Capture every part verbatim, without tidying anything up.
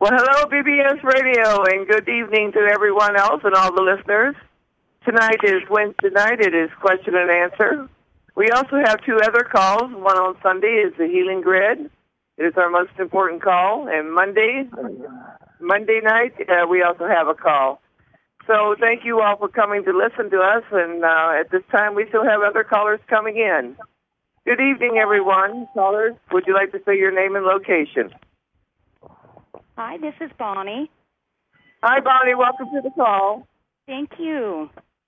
Well, hello, B B S Radio, and good evening to everyone else and all the listeners. Tonight is Wednesday night. It is question and answer. We also have two other calls. One on Sunday is the Healing Grid. It is our most important call. And Monday, Monday night, uh, we also have a call. So thank you all for coming to listen to us. And uh, at this time, we still have other callers coming in. Good evening, everyone. Callers, would you like to say your name and location? Hi, this is Bonnie. Hi, Bonnie. Welcome to the call. Thank you.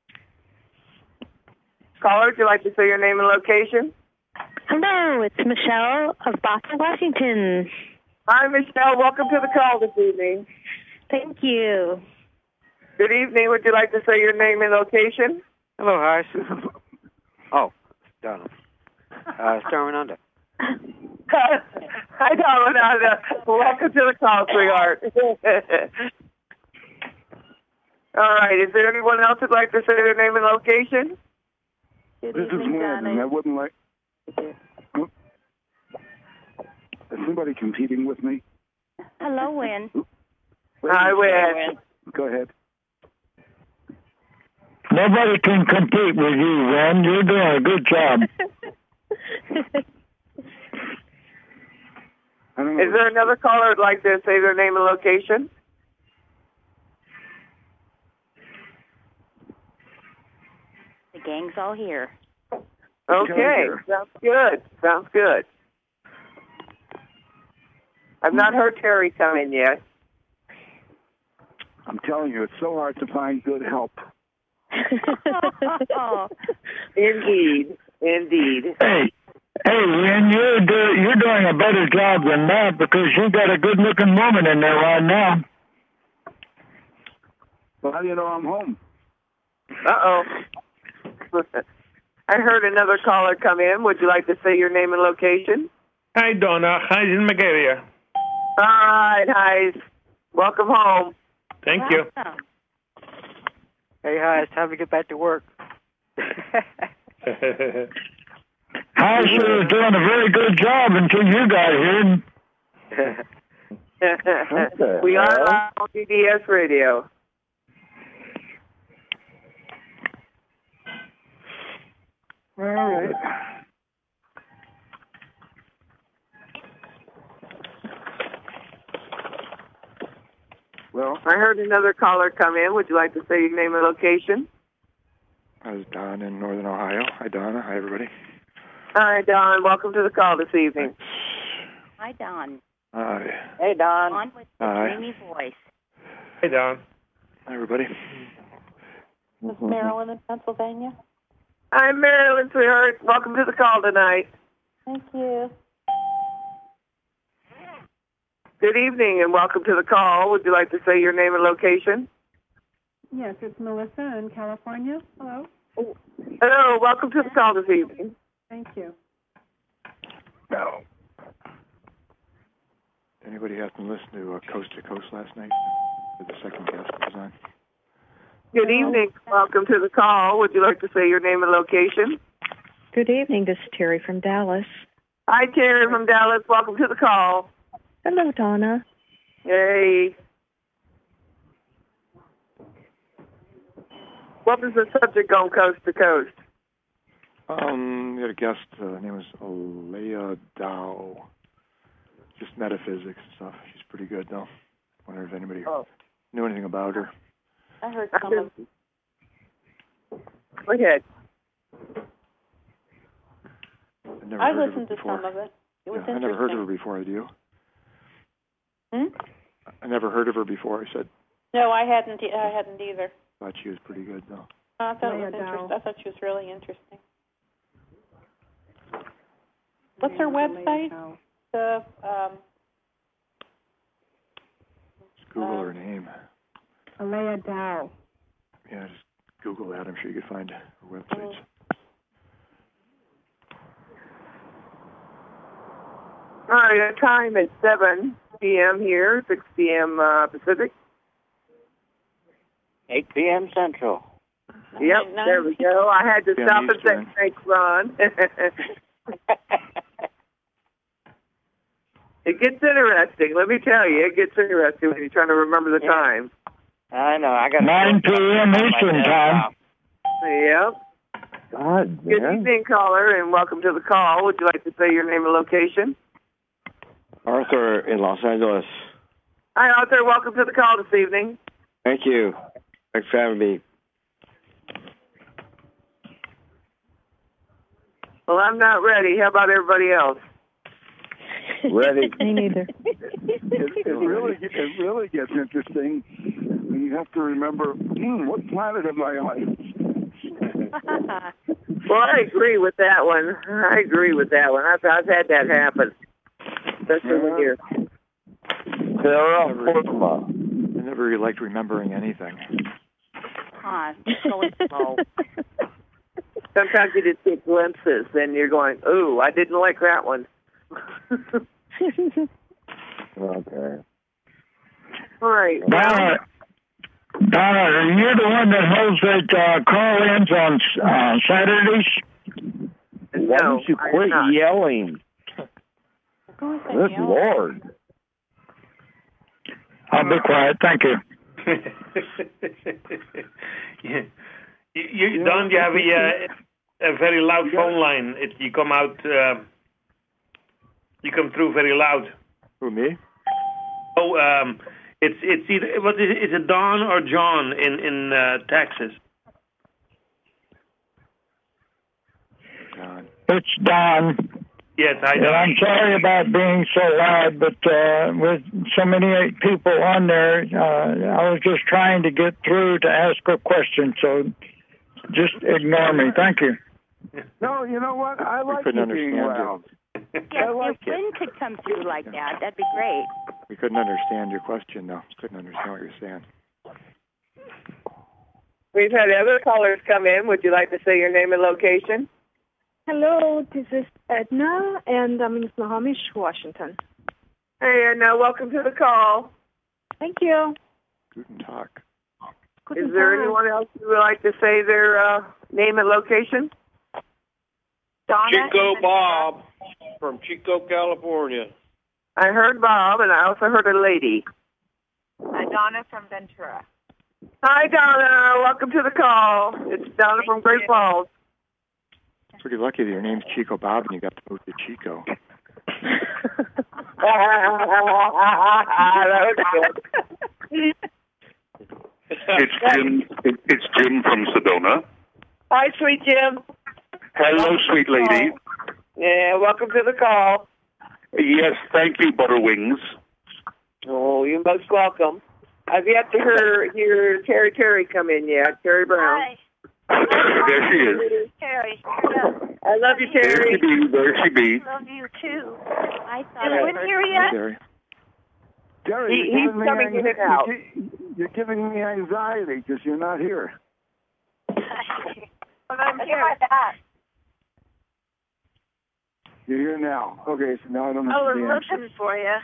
Caller, would you like to say your name and location? Hello, it's Michelle of Boston, Washington. Hi, Michelle. Welcome to the call this evening. Thank you. Good evening. Would you like to say your name and location? Hello, hi. Oh, Donald. Uh, Starman Under. Hi, Donald. Welcome to the call, sweetheart. All right. Is there anyone else who'd like to say their name and location? Good this evening, is Lynn, and I wouldn't like... Oh. Is somebody competing with me? Hello, Wynn. Hi, Wynn. Go ahead. Nobody can compete with you, Wynn. You're doing a good job. Is there another caller who'd like to say their name and location? The gang's all here. Okay, sounds good. Sounds good. I've not heard Terry come in yet. I'm telling you, it's so hard to find good help. Indeed, indeed. Hey, hey, Wynn, you're, do, you're doing a better job than that because you got a good-looking woman in there right now. Well, how do you know I'm home? Uh-oh. I heard another caller come in. Would you like to say your name and location? Hi, Donna. Hi, in Magalia. All right, hi. Welcome home. Thank you. Hey, hi, it's time to get back to work. I sure was doing a very good job until you got here. We are live on B B S Radio. All right. Well, I heard another caller come in. Would you like to say your name and location? This is Don in Northern Ohio. Hi, Donna. Hi, everybody. Hi, Don. Welcome to the call this evening. Hi, Don. Hi. Hey, Don. On with the Hi. dreamy voice. Hey, Don. Hi, everybody. This is Marilyn in Pennsylvania. Hi, Marilyn, sweetheart. Welcome to the call tonight. Thank you. Good evening and welcome to the call. Would you like to say your name and location? Yes, it's Melissa in California. Hello. Hello. Welcome to the call this evening. Thank you. No. Anybody happen to listen to uh, Coast to Coast last night? The second guest was on. Good evening. Welcome to the call. Would you like to say your name and location? Good evening. This is Terry from Dallas. Hi, Terry from Dallas. Welcome to the call. Hello, Donna. Hey. What was the subject on Coast to Coast? Um, we had a guest. Uh, her name was Alea Dow. Just metaphysics and stuff. She's pretty good, though. Wonder if anybody oh. knew anything about her. I heard some of it. Go ahead. I've never I heard listened of to her before. some of it. It was yeah, I interesting. never heard of her before, did you? Hmm? I never heard of her before. I said. No, I hadn't. e- I hadn't either. Thought she was pretty good, though. I thought it Leah was Dow. interesting. I thought she was really interesting. What's her website? The um. Just Google Um, her name. Alea Dow. Yeah, just Google that. I'm sure you could find her websites. All right, the time is seven p.m. here, six p.m. Uh, Pacific. eight p.m. Central. Yep, there we go. I had to Yeah, stop and say Eastern. thanks, Ron. It gets interesting. Let me tell you, it gets interesting when you're trying to remember the Yeah. time. I know. I got nine p.m. Eastern time. Yep. God, Good man. evening, caller, and welcome to the call. Would you like to say your name and location? Arthur in Los Angeles. Hi, Arthur. Welcome to the call this evening. Thank you. Thanks for having me. Well, I'm not ready. How about everybody else? Ready? Me neither. It, it really, it really gets interesting when you have to remember, hmm, what planet am I on? Well, I agree with that one. I agree with that one. I've, I've had that happen, especially when you're. Terra Firma. I never really liked remembering anything. Huh, so it's slow. Sometimes you just get glimpses, and you're going, "Ooh, I didn't like that one." Okay. All right. Donna, Donna, are you the one that holds that uh, call-ins on uh, Saturdays? Why No, don't you I'm quit not. yelling? Good Lord. I'll be quiet. Thank you. yeah. You, you, Don, you have a, uh, a very loud phone line. It, you come out, uh, you come through very loud. Who, me? Oh, um, it's it's either what is it? Is it Don or John in in uh, Texas? God. It's Don. Yes, I And know. I'm sorry about being so loud, but uh, with so many people on there, uh, I was just trying to get through to ask a question, so just ignore me. Thank you. No, you know what? I like couldn't you being understand you. loud. Yes, like if Lynn could come through like that, that'd be great. We couldn't understand your question, though. Couldn't understand what you're saying. We've had other callers come in. Would you like to say your name and location? Hello, this is Edna, and I'm in Snohomish, Washington. Hey, Edna. Welcome to the call. Thank you. Guten Tag. Guten Is there Tag. anyone else who would like to say their uh, name and location? Donna Chico and- Bob from Chico, California. I heard Bob, and I also heard a lady. Uh, Donna from Ventura. Hi, Donna. Welcome to the call. It's Donna from Great Falls. Pretty lucky that your name's Chico Bob and you got to move to Chico. That was good. It's Jim. It, it's Jim from Sedona. Hi, sweet Jim. Hello, sweet lady. Yeah, welcome to the call. Yes, thank you, Butterwings. Oh, you're most welcome. I've yet to hear, hear Terry Terry come in yet. Terry Brown. Hi. There she is. Terry. Yeah. I love you, There Terry. she be. There she be. Love you, too. I thought Is I Lynn heard here Hey, yet? Terry. Jerry, He- you're he's giving me coming in and out. You're, you're giving me anxiety because you're not here. But I'm here. You're here now. Okay, so now I don't I have was to be looking anxious. for you.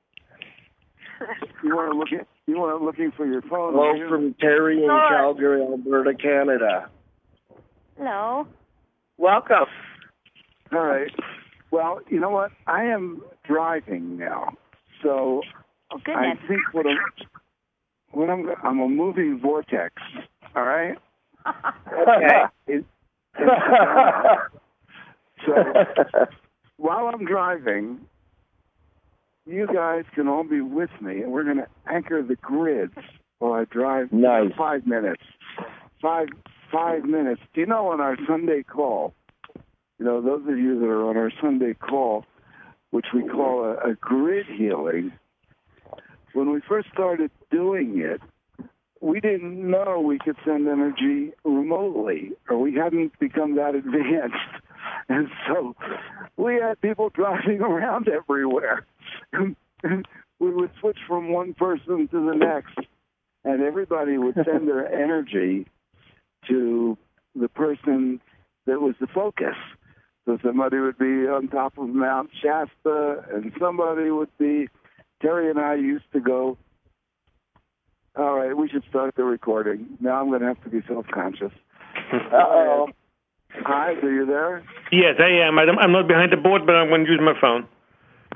You weren't looking. You weren't looking for your phone. Hello were you? from Terry in Sure. Calgary, Alberta, Canada. Hello. Welcome. All right. Well, you know what? I am driving now, so Oh, I goodness. think what I'm, what I'm, I'm a moving vortex. All right. Okay. It, it's, so while I'm driving, you guys can all be with me, and we're going to anchor the grids while I drive. Nice. Five minutes. Five five minutes. Do you know on our Sunday call? You know, those of you that are on our Sunday call, which we call a, a grid healing. When we first started doing it, we didn't know we could send energy remotely, or we hadn't become that advanced. And so we had people driving around everywhere. We would switch from one person to the next, and everybody would send their energy to the person that was the focus. So somebody would be on top of Mount Shasta, and somebody would be, Terry and I used to go, all right, we should start the recording. Now I'm going to have to be self-conscious. Uh-oh. Hi, are you there? Yes, I am. I don't- I'm not behind the board, but I'm going to use my phone.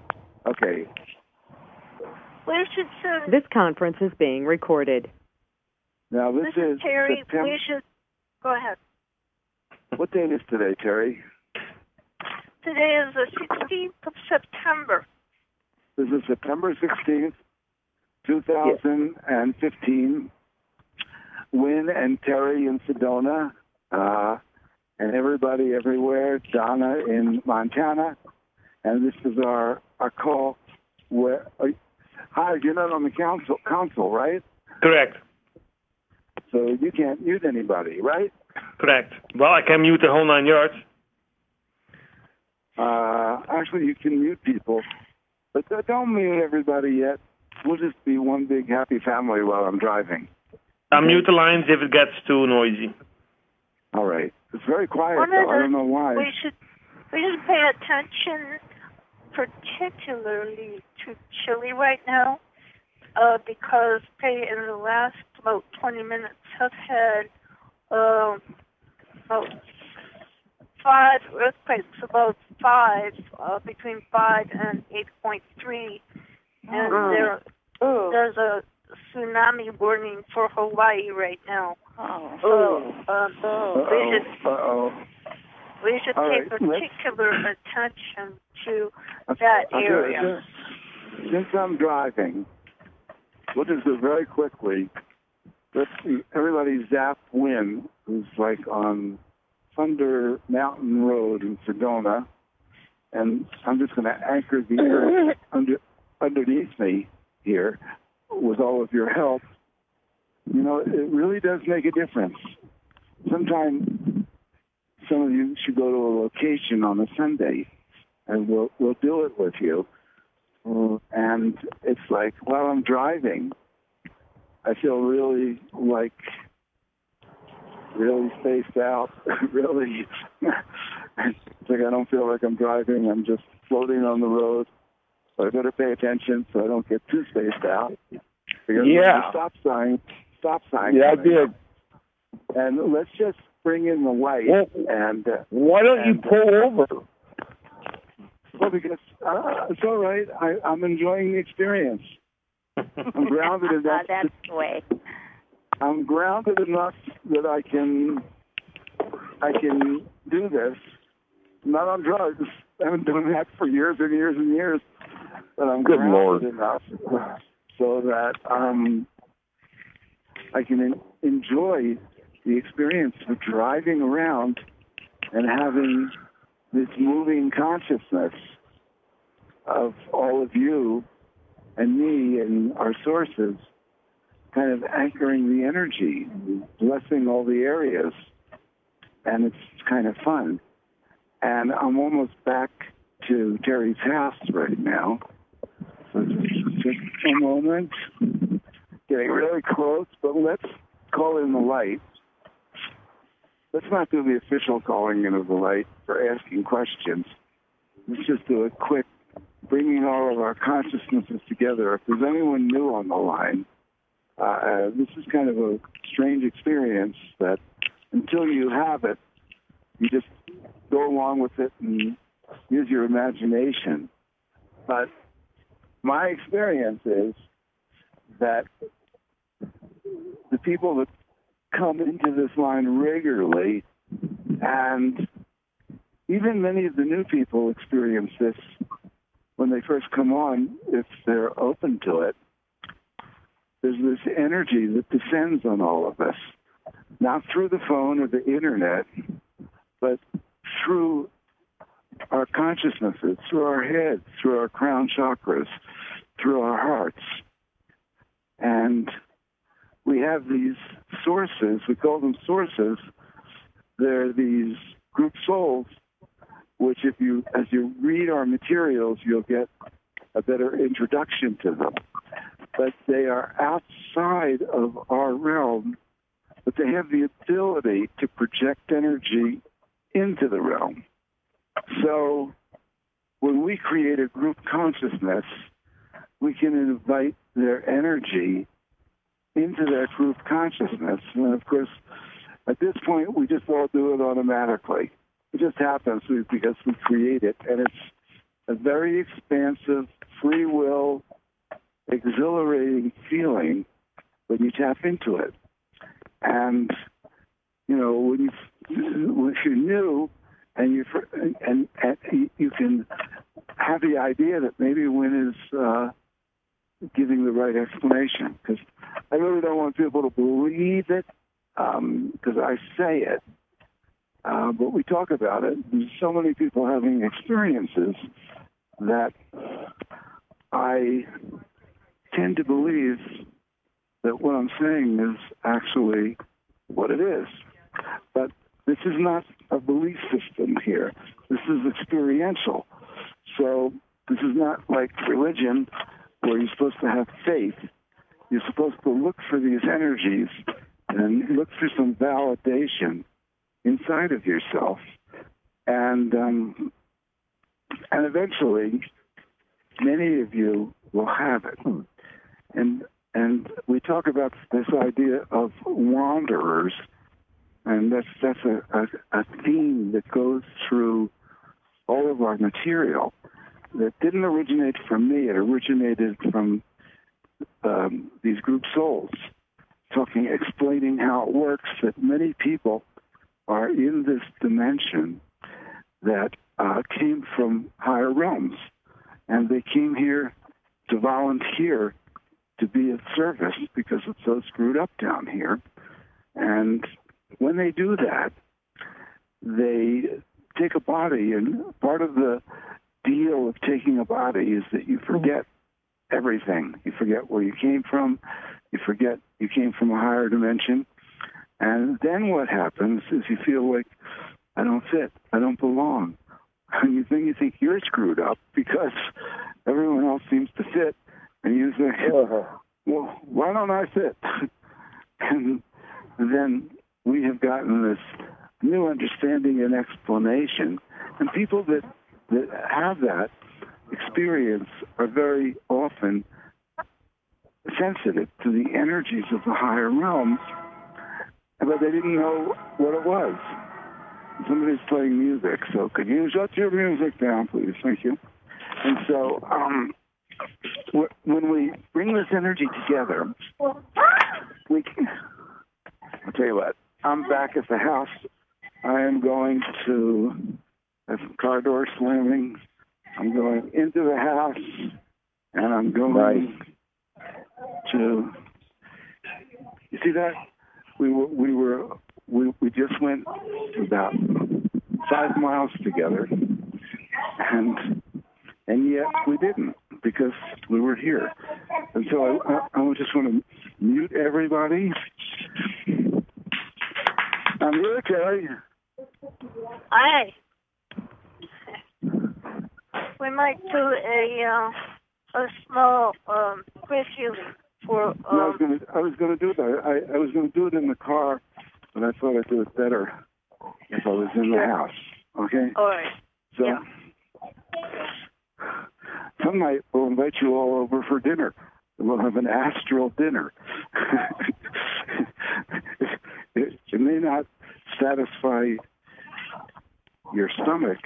Okay. We should send. This conference is being recorded. Now, this, this is, is Terry. September. We should. Go ahead. What date is today, Terry? Today is the sixteenth of September. This is September sixteenth, two thousand fifteen. Wynn and Terry in Sedona, uh, and everybody everywhere, Donna in Montana. And this is our, our call where, uh, hi, you're not on the council, council, right? Correct. So you can't mute anybody, right? Correct. Well, I can mute the whole nine yards. Uh, actually, you can mute people, but don't mute everybody yet. We'll just be one big happy family while I'm driving. I'll mute the lines if it gets too noisy. All right. It's very quiet, One though. of the- I don't know why. We should we should pay attention, particularly to Chile right now, uh, because they in the last about twenty minutes have had uh, about five earthquakes, about five, uh, between five and eight point three, and Oh. there there's a tsunami warning for Hawaii right now. Oh. So um, we should Uh-oh. we should All pay right, let's- particular attention to that Okay, area. Since, since I'm driving, we'll just do very quickly. Let's see. Everybody zap Wynn, who's like on Thunder Mountain Road in Sedona. And I'm just going to anchor the earth under, underneath me here with all of your help. You know, it really does make a difference. Sometimes some of you should go to a location on a Sunday, and we'll we'll do it with you. And it's like while I'm driving, I feel really like really spaced out. really, it's like I don't feel like I'm driving. I'm just floating on the road. But I better pay attention so I don't get too spaced out. Because Yeah. Stop sign. Stop sign. Yeah, I did. And let's just bring in the light. Well, and uh, Why don't you and, pull over? Well, because uh, it's all right. I, I'm enjoying the experience. I'm grounded enough. That's the way. I'm grounded enough that I can I can do this. I'm not on drugs. I've been doing that for years and years and years. But I'm Good grounded Lord. enough so that um, I can en- enjoy the experience of driving around and having this moving consciousness of all of you and me and our sources kind of anchoring the energy, blessing all the areas. And it's kind of fun. And I'm almost back to Terry's house right now. So just, just a moment. Getting really close, but let's call in the light. Let's not do the official calling in of the light for asking questions. Let's just do a quick bringing all of our consciousnesses together. If there's anyone new on the line, uh, this is kind of a strange experience that until you have it, you just go along with it and use your imagination. But my experience is that the people that come into this line regularly, and even many of the new people experience this when they first come on, if they're open to it. There's this energy that descends on all of us, not through the phone or the internet, but through our consciousnesses, through our heads, through our crown chakras, through our hearts. And we have these sources, we call them sources. They're these group souls, which if you, as you read our materials, you'll get a better introduction to them. But they are outside of our realm, but they have the ability to project energy into the realm. So when we create a group consciousness, we can invite their energy into that group consciousness. And of course, at this point, we just all do it automatically. It just happens because we create it. And it's a very expansive free will, exhilarating feeling when you tap into it. And, you know, when you, if you're new and, you and, and you can have the idea that maybe Wynn is uh, giving the right explanation, because I really don't want people to believe it because um, I say it, uh, but we talk about it. There's so many people having experiences that I tend to believe that what I'm saying is actually what it is. But this is not a belief system here. This is experiential. So this is not like religion where you're supposed to have faith. You're supposed to look for these energies and look for some validation inside of yourself. And um, and eventually, many of you will have it. And and we talk about this idea of wanderers, and that's that's a, a, a theme that goes through all of our material that didn't originate from me. It originated from um, these group souls, talking, explaining how it works, that many people are in this dimension that uh, came from higher realms, and they came here to volunteer to be of service because it's so screwed up down here. And when they do that, they take a body, and part of the deal of taking a body is that you forget everything. You forget where you came from. You forget you came from a higher dimension. And then what happens is you feel like, I don't fit. I don't belong. And you think you think you're screwed up because everyone else seems to fit. And you think, well, why don't I fit? And then we have gotten this new understanding and explanation. And people that, that have that experience are very often sensitive to the energies of the higher realms, but they didn't know what it was. Somebody's playing music, so could you shut your music down, please? Thank you. And so um, when we bring this energy together, we can, I'll tell you what, I'm back at the house. I am going to, have some car door slamming. I'm going into the house, and I'm going right. to, you see that? We were, we were, we, we just went about five miles together, and and yet we didn't because we were here. And so I, I, I just want to mute everybody. I'm here, Kelly. Hi. We might do a uh, a small um, quiz healing for. Um, no, I was going to I was going to do that. I, I was going to do it in the car, but I thought I'd do it better if I was in the house. Okay. All right. So yeah. some night we'll invite you all over for dinner. We'll have an astral dinner. it, it may not satisfy your stomach,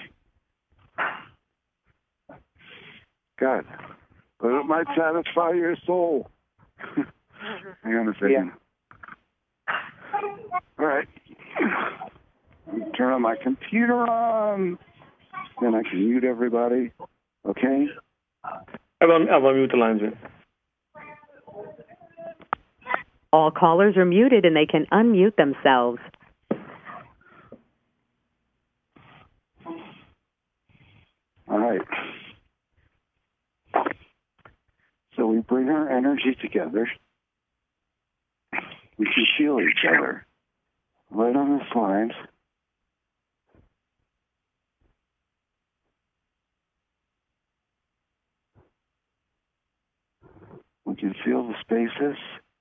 God, but it might satisfy your soul. Hang on a second. Yeah. All right. Turn on my computer on. Then I can mute everybody. Okay? I will, I will mute the lines. In. All callers are muted and they can unmute themselves. All right. So we bring our energy together. We can feel each other right on this line. We can feel the spaces.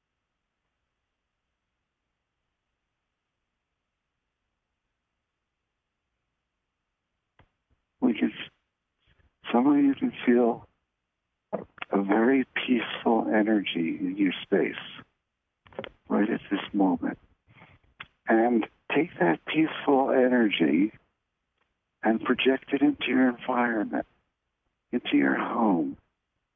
We can, some of you can feel a very peaceful energy in your space right at this moment. And take that peaceful energy and project it into your environment, into your home,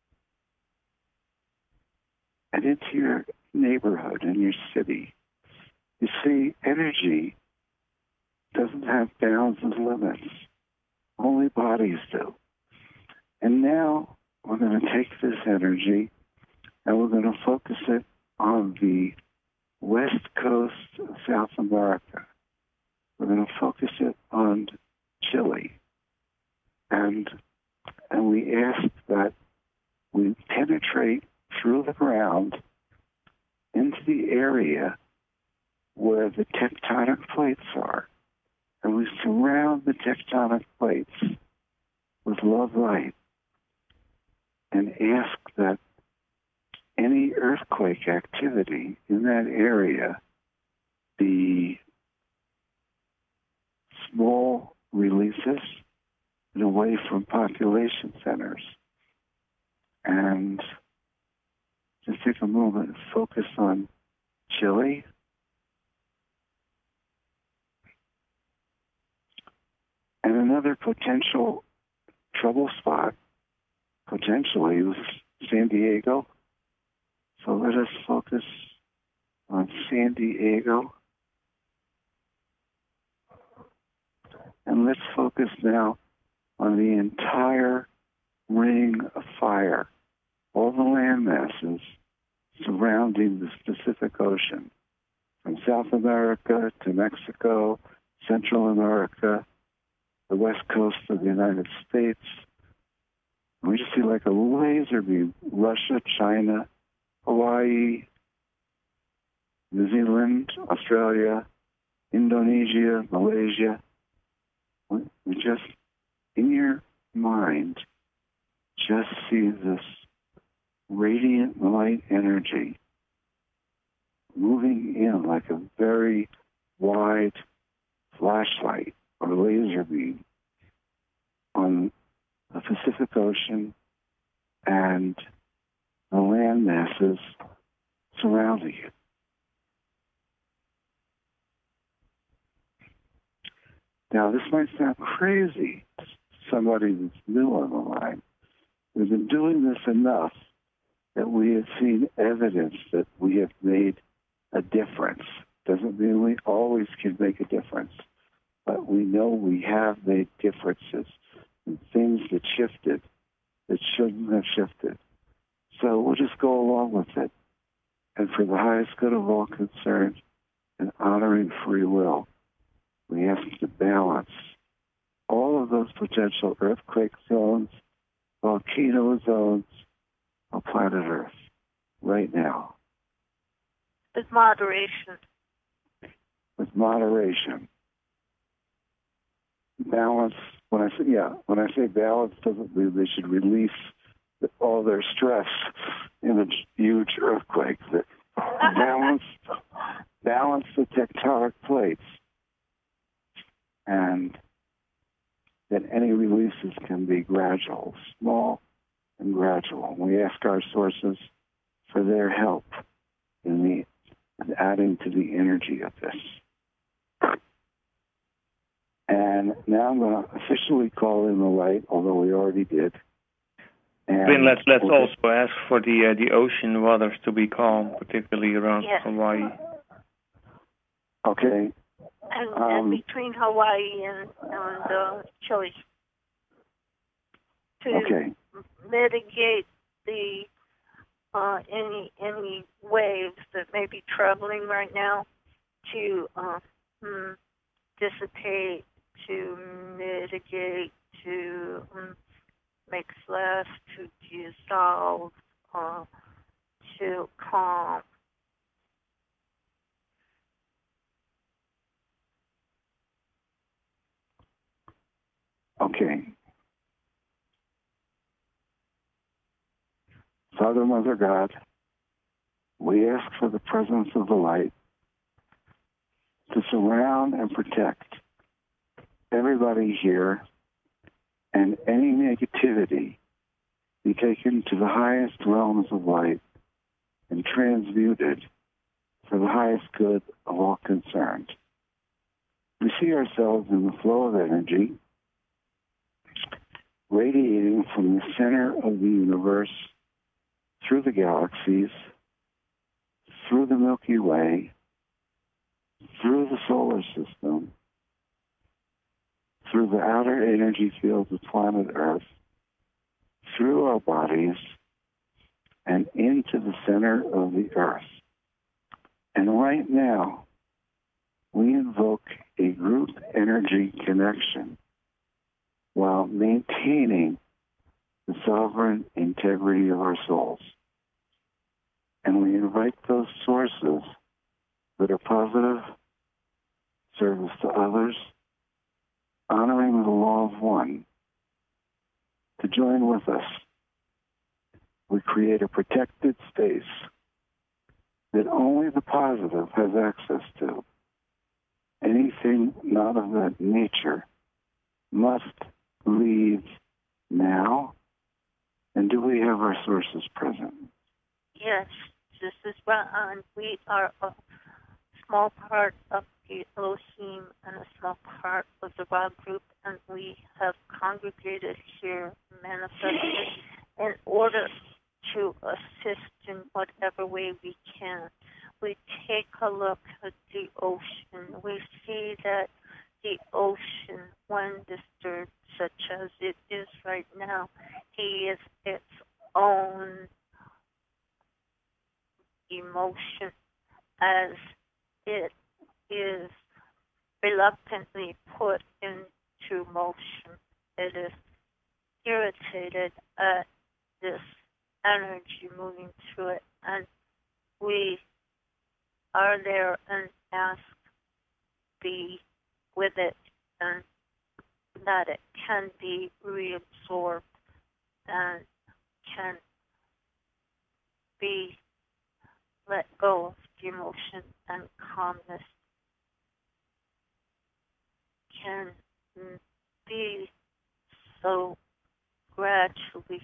and into your neighborhood and your city. You see, energy doesn't have bounds and limits. Only bodies do. And now we're going to take this energy and we're going to focus it on the west coast of South America. We're going to focus it on Chile. And, and we ask that we penetrate through the ground into the area where the tectonic plates are. And we surround the tectonic plates with love light and ask that any earthquake activity in that area be small releases and away from population centers. And just take a moment and focus on Chile. And another potential trouble spot, potentially, was San Diego. So let us focus on San Diego. And let's focus now on the entire ring of fire, all the land masses surrounding the Pacific Ocean, from South America to Mexico, Central America, the west coast of the United States. And we just see like a laser beam, Russia, China, Hawaii, New Zealand, Australia, Indonesia, Malaysia. We just, in your mind, just see this radiant light energy moving in like a very wide flashlight or laser beam on the Pacific Ocean and the land masses surrounding it. Now, this might sound crazy to somebody that's new on the line. We've been doing this enough that we have seen evidence that we have made a difference. Doesn't mean we always can make a difference, but we know we have made differences in things that shifted that shouldn't have shifted. So we'll just go along with it. And for the highest good of all concerned and honoring free will, we ask to balance all of those potential earthquake zones, volcano zones on planet Earth right now. With moderation. With moderation. Balance, when I say, yeah, when I say balance, doesn't mean they should release all their stress in a huge earthquake. That balance, balance the tectonic plates, and that any releases can be gradual, small and gradual. We ask our sources for their help in the in adding to the energy of this. And now I'm going to officially call in the light, although we already did. And Then let's let's we'll also ask for the uh, the ocean waters to be calm, particularly around Yes. Hawaii. Okay. And, Um, and between Hawaii and, and uh, Chile. To Okay. mitigate the uh, any any waves that may be troubling right now, to uh, hmm, dissipate, to mitigate, to um, make less, to dissolve, uh, to calm. Okay. Father, Mother, God, we ask for the presence of the light to surround and protect everybody here, and any negativity be taken to the highest realms of light and transmuted for the highest good of all concerned. We see ourselves in the flow of energy radiating from the center of the universe through the galaxies through the Milky Way, through the solar system, through the outer energy fields of planet Earth, through our bodies, and into the center of the Earth. And right now, we invoke a group energy connection while maintaining the sovereign integrity of our souls. And we invite those sources that are positive, service to others, honoring the law of one, to join with us. We create a protected space that only the positive has access to. Anything not of that nature must leave now. And do we have our sources present? Yes, this is Ra'an. We are a small part of the Elohim and a small part of the Ra group, and we have congregated here, manifested, in order to assist in whatever way we can. We take a look at the ocean. We see that the ocean, when disturbed, such as it is right now, is its own emotion as it is reluctantly put into motion. It is irritated at this energy moving through it, and we are there and ask be with it, and that it can be reabsorbed and can be let go of the emotion, and calmness can be so gradually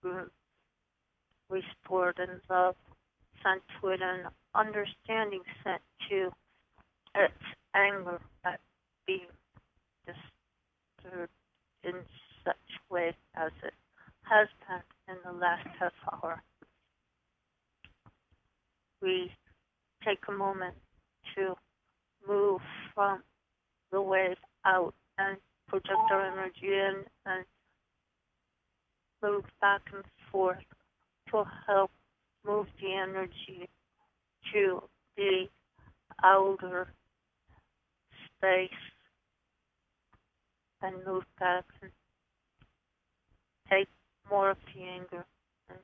restored, and love sent to it, and understanding sent to its anger at being disturbed in such way as it has been in the last half hour. We take a moment to move from the wave out and project our energy in and move back and forth to help move the energy to the outer space and move back and take more of the anger and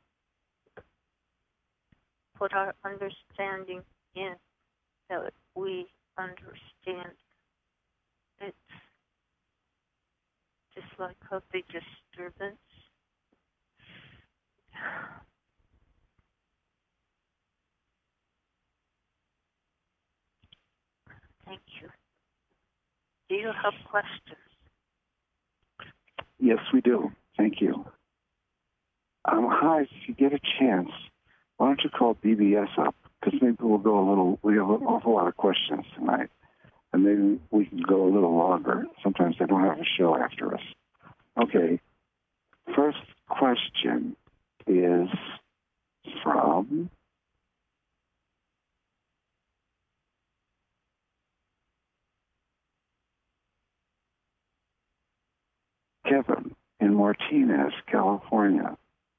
put our understanding in that we understand. It's just like a big disturbance. Thank you. Do you have questions? Yes, we do. Thank you. Um, hi, if you get a chance, why don't you call B B S up? Because maybe we'll go a little, we have an awful lot of questions tonight. And maybe we can go a little longer. Sometimes they don't have a show after us. Okay. First question is from Kevin in Martinez, California.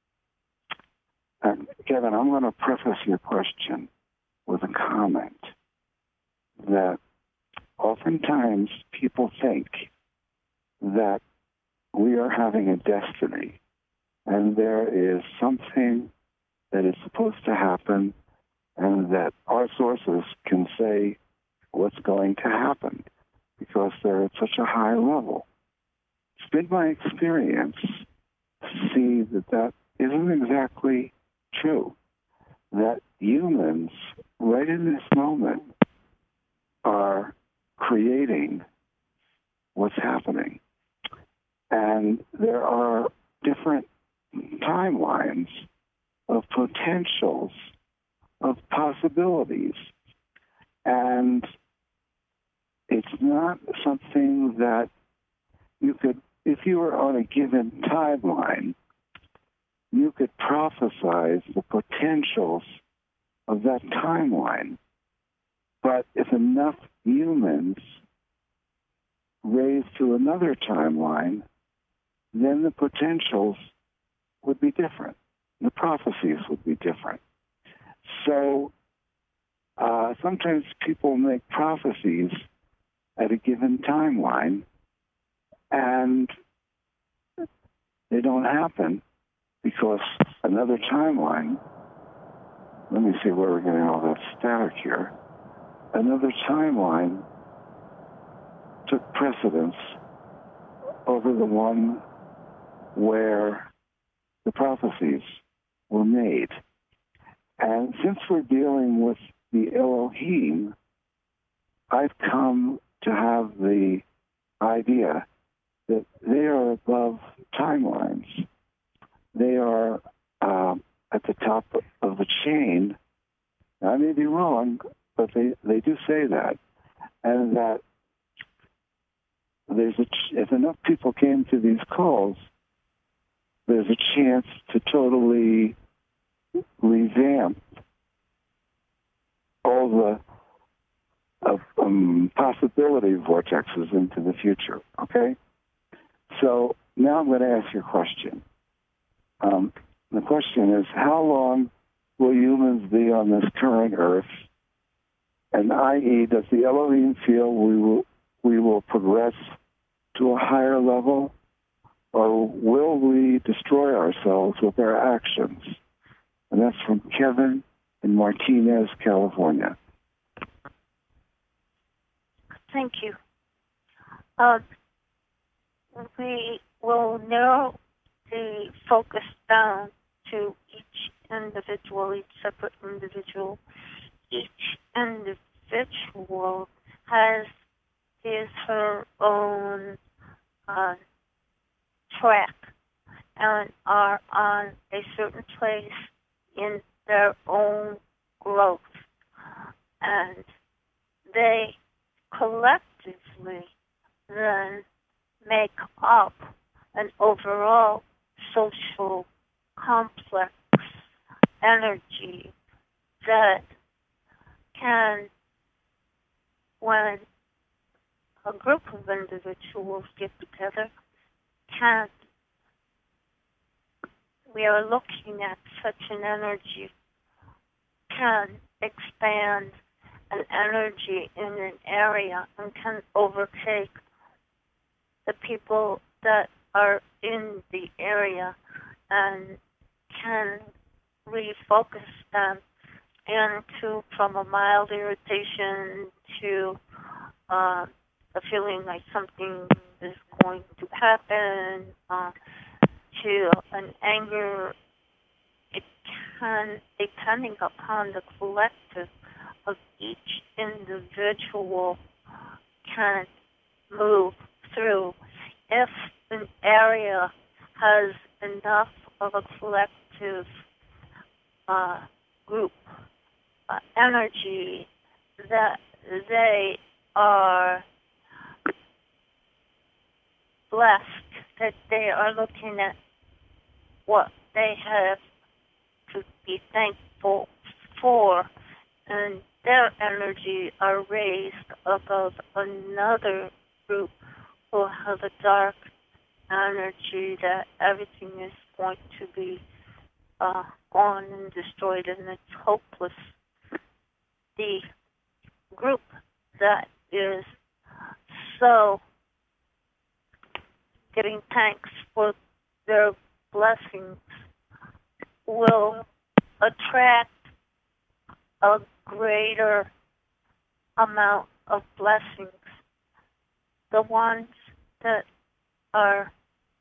And Kevin, I'm going to preface your question with a comment that oftentimes people think that we are having a destiny and there is something that is supposed to happen and that our sources can say what's going to happen because they're at such a high level. It's been my experience to see that that isn't exactly true, that humans right in this moment are creating what's happening. And there are different timelines of potentials, of possibilities. And it's not something that you could, if you were on a given timeline, you could prophesize the potentials of that timeline. But if enough humans raise to another timeline, then the potentials would be different. The prophecies would be different. So uh, sometimes people make prophecies at a given timeline, and they don't happen because another timeline, let me see where we're getting all that static here, another timeline took precedence over the one where the prophecies were made. And since we're dealing with the Elohim, I've come to have the idea that they are above timelines. They are uh, at the top of the chain. I may be wrong, but they, they do say that. And that there's a ch- if enough people came to these calls, there's a chance to totally revamp all the uh, um, possibility vortexes into the future. Okay? So now I'm going to ask you a question. Um, the question is, how long will humans be on this current Earth? And that is, does the Elohim feel we will we will progress to a higher level, or will we destroy ourselves with our actions? And that's from Kevin in Martinez, California. Thank you. Uh, we will narrow the focus down to each individual, each separate individual. Each individual has his, her own uh, track and are on a certain place in their own growth. And they collectively then make up an overall social complex energy that can, when a group of individuals get together, can, we are looking at such an energy, can expand an energy in an area and can overtake the people that are in the area and can refocus them into from a mild irritation to uh, a feeling like something is going to happen, uh, to an anger. It can, depending upon the collective of each individual, can move through. If an area has enough of a collective uh, group uh, energy that they are blessed, that they are looking at what they have to be thankful for, and their energy are raised above another group who have a dark energy that everything is going to be uh, gone and destroyed and it's hopeless. The group that is so giving thanks for their blessings will attract a greater amount of blessings. The ones that are,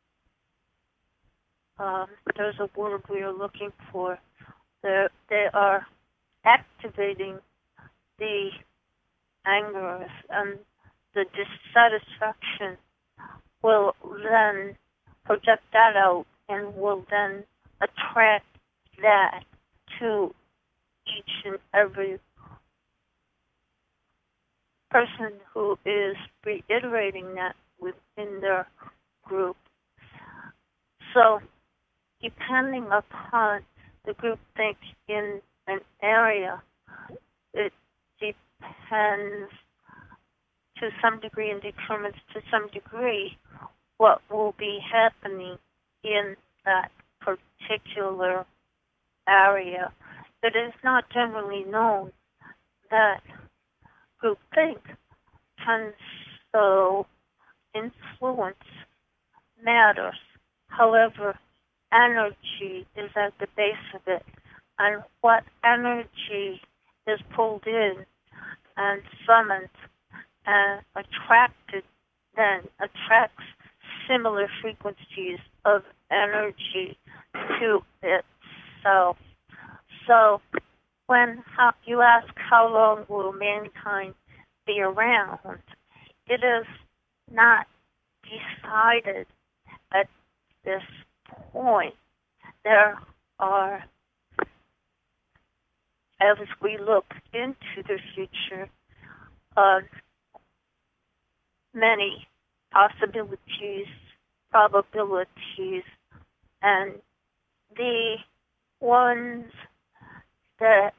um, there's a word we are looking for, They're, they are activating the anger and the dissatisfaction will then project that out and will then attract that to each and every person who is reiterating that within their group. So, depending upon the group think in an area, it depends to some degree and determines to some degree what will be happening in that particular area. It is not generally known that groupthink can so influence matters. However, energy is at the base of it, and what energy is pulled in and summoned and attracted then attracts similar frequencies of energy to itself. So when how, you ask how long will mankind be around, it is not decided at this point. There are, as we look into the future, uh, many possibilities, probabilities, and the ones that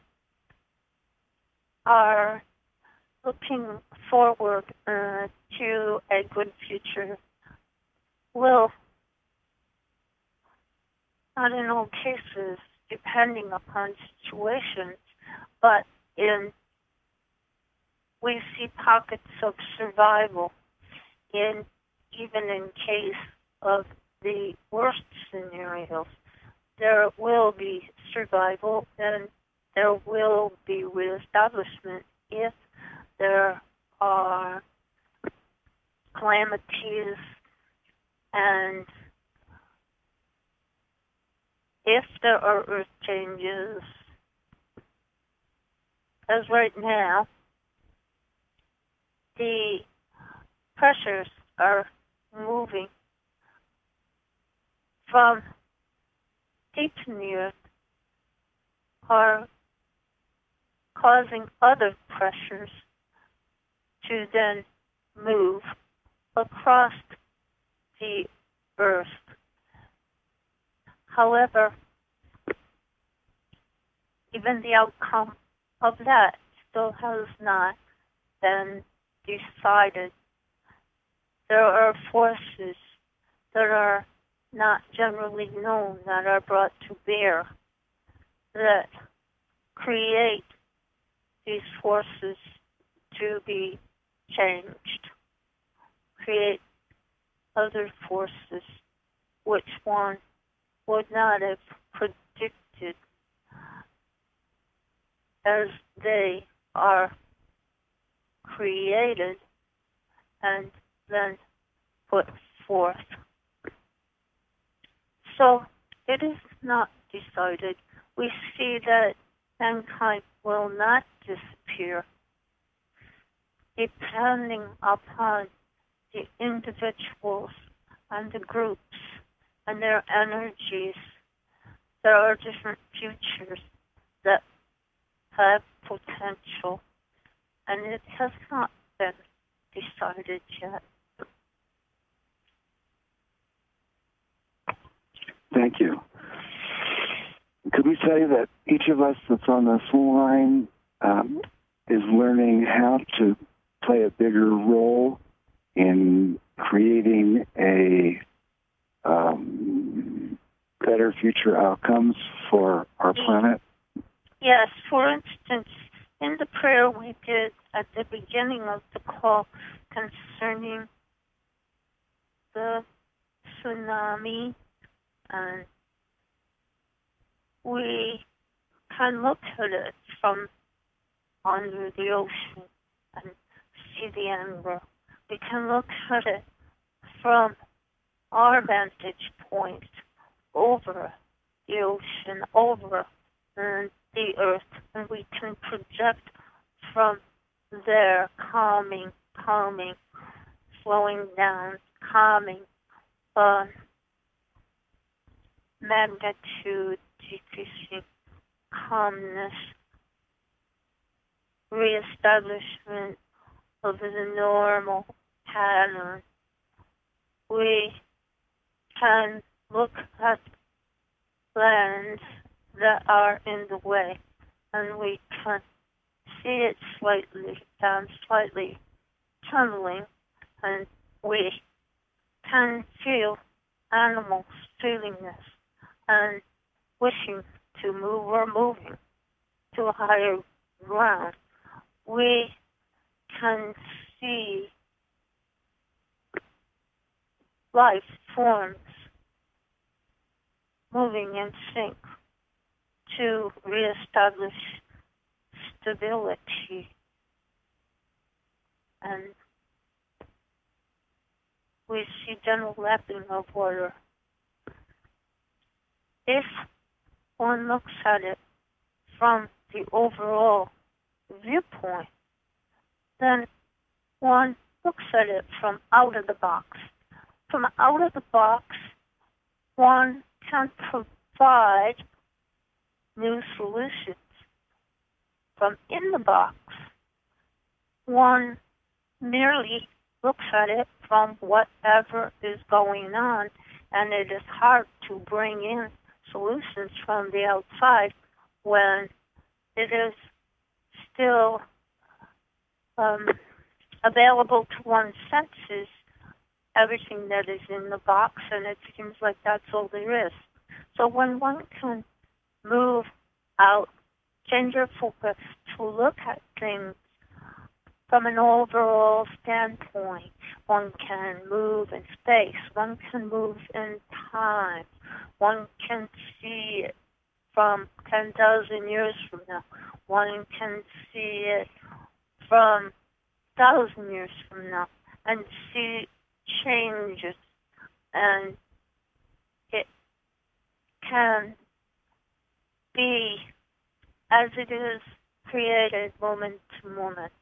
are looking forward uh, to a good future will, not in all cases, depending upon situations, but in we see pockets of survival in even in case of the worst scenarios. There will be survival and there will be reestablishment if there are calamities and if there are earth changes. As right now, the pressures are moving from deep in the earth, are causing other pressures to then move across the earth. However, even the outcome of that still has not been decided. There are forces that are not generally known that are brought to bear that create these forces to be changed, create other forces which one would not have predicted as they are created and then put forth. So it is not decided. We see that mankind will not disappear depending upon the individuals and the groups and their energies. There are different futures that have potential, and it has not been decided yet. Thank you. Could we say that each of us that's on this line um, is learning how to play a bigger role in creating a um, better future outcomes for our planet? Yes, for instance, in the prayer we did at the beginning of the call concerning the tsunami, and we can look at it from under the ocean and see the anger. We can look at it from our vantage point over the ocean, over uh, the earth, and we can project from there, calming, calming, slowing down, calming, uh, magnitude, decreasing, calmness, reestablishment of the normal pattern. We can look at lands that are in the way and we can see it slightly down, slightly tunneling, and we can feel animals feeling this and wishing to move or moving to a higher ground. We can see life forms moving in sync to reestablish stability, and we see general lapping of water. If one looks at it from the overall viewpoint, then one looks at it from out of the box. From out of the box, one can provide new solutions. From in the box, one merely looks at it from whatever is going on, and it is hard to bring in solutions from the outside when it is still um, available to one's senses, everything that is in the box, and it seems like that's all there is. So when one can move out, change your focus to look at things from an overall standpoint, one can move in space, one can move in time, one can see it from ten thousand years from now, one can see it from one thousand years from now, and see changes, and it can be as it is created moment to moment.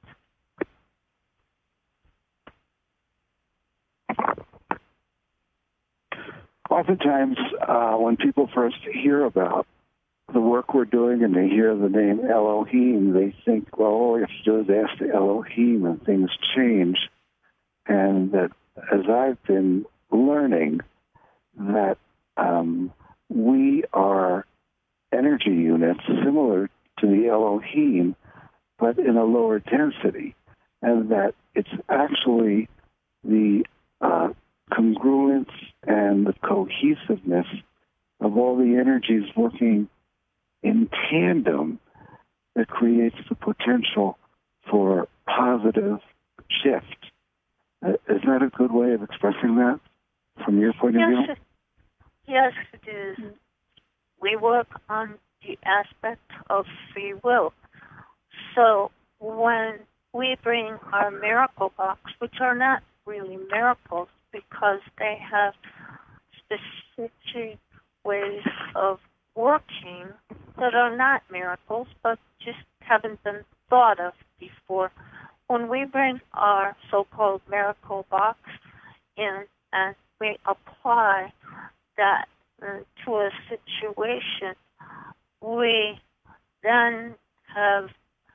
Oftentimes, uh, when people first hear about the work we're doing and they hear the name Elohim, they think, well, all we have to do is ask the Elohim and things change. And that as I've been learning, that um, we are energy units similar to the Elohim, but in a lower density, and that it's actually the uh, congruence and the cohesiveness of all the energies working in tandem that creates the potential for positive shift. Uh, is that a good way of expressing that from your point of yes, view? It, yes, it is. We work on the aspect of free will. So when we bring our miracle box, which are not really miracles because they have specific ways of working that are not miracles, but just haven't been thought of before. When we bring our so-called miracle box in and we apply that uh, to a situation, we then have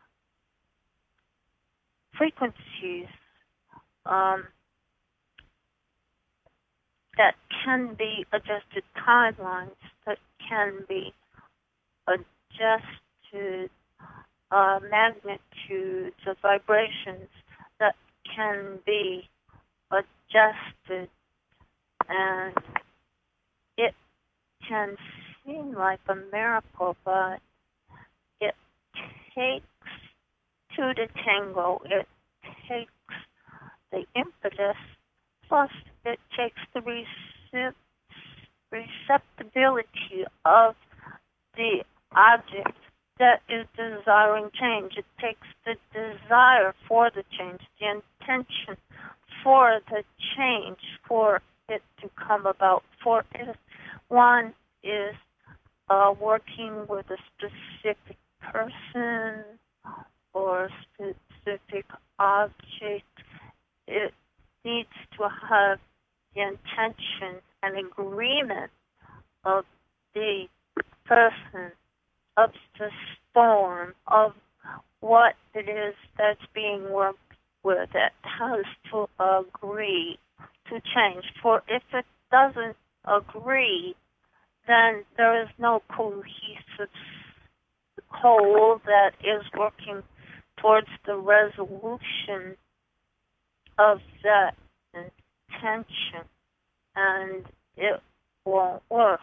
frequencies um, that can be adjusted, timelines that can be adjusted, uh, magnitudes of vibrations that can be adjusted, and it can seem like a miracle, but it takes two to tango. It takes the impetus, plus it takes the recep- receptibility of the object that is desiring change. It takes the desire for the change, the intention for the change, for it to come about. For it, one is uh, working with a specific person or specific object. It needs to have the intention and agreement of the person, of the storm, of what it is that's being worked with. It has to agree to change. For if it doesn't agree, then there is no cohesive whole that is working towards the resolution of that intention, and it won't work.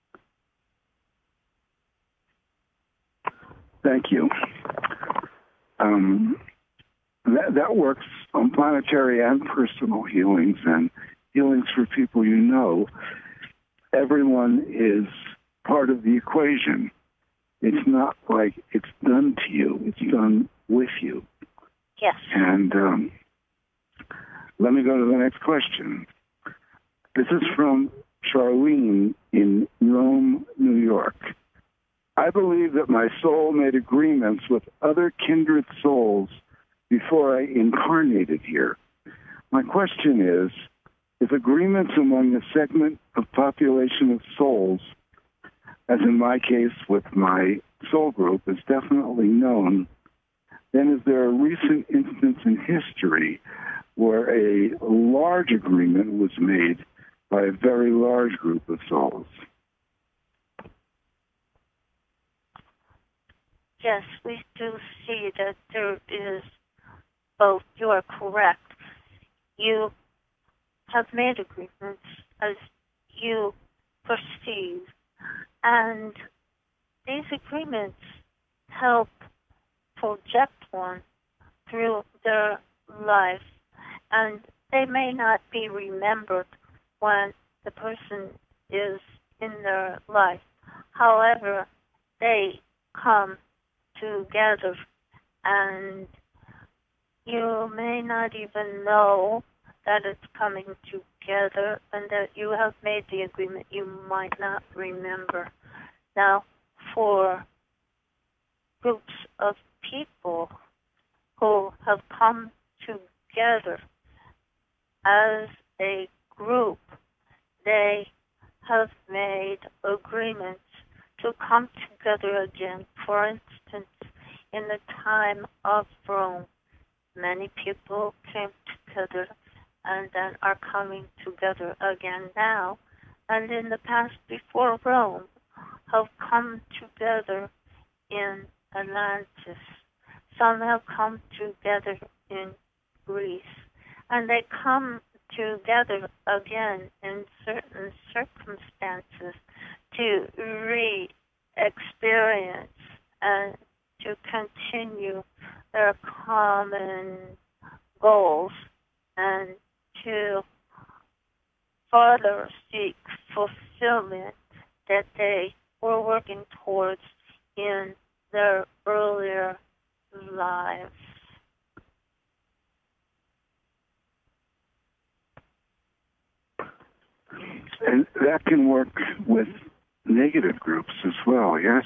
Thank you. Um, that, that works on planetary and personal healings and healings for people you know. Everyone is part of the equation. It's not like it's done to you. It's done with you. Yes. And um, let me go to the next question. This is from Charlene in Rome, New York. I believe that my soul made agreements with other kindred souls before I incarnated here. My question is, if agreements among a segment of population of souls, as in my case with my soul group, is definitely known, then is there a recent instance in history where a large agreement was made by a very large group of souls? Yes, we do see that there is both. You are correct. You have made agreements as you perceive, and these agreements help project one through their life, and they may not be remembered when the person is in their life. However, they come together, and you may not even know that it's coming together and that you have made the agreement. You might not remember. Now, for groups of people who have come together as a group, they have made agreements to come together again. For instance, in the time of Rome, many people came together and then are coming together again now. And in the past before Rome, have come together in Atlantis. Some have come together in Greece. And they come together again in certain circumstances to re-experience and to continue their common goals and to further seek fulfillment that they were working towards in their earlier lives. And that can work with negative groups as well, yes?